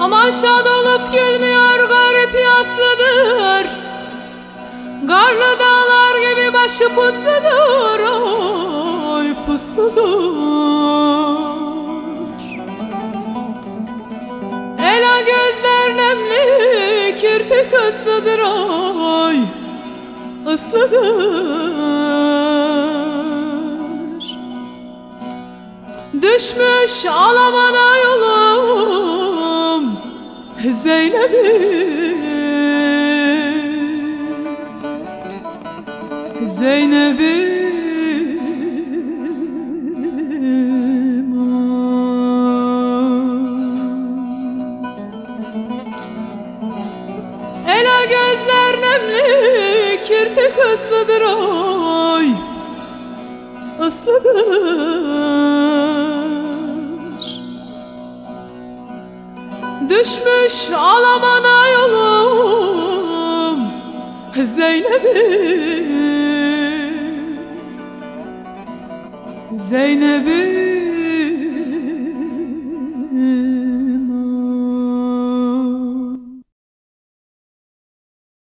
Aman şad olup gülmüyor garip yaslıdır. Garlı dağlar gibi başı pusludur, oy pusludur. Ela gözler nemli, kirpik ıslıdır, oy ıslıdır. Düşmüş Alamana yolum Zeynep'im, Zeynep'im, ela gözler nemli, kirpik ıslıdır, oy ıslıdır. Düşmüş Alamana yolum Zeynep'im, Zeynep'im.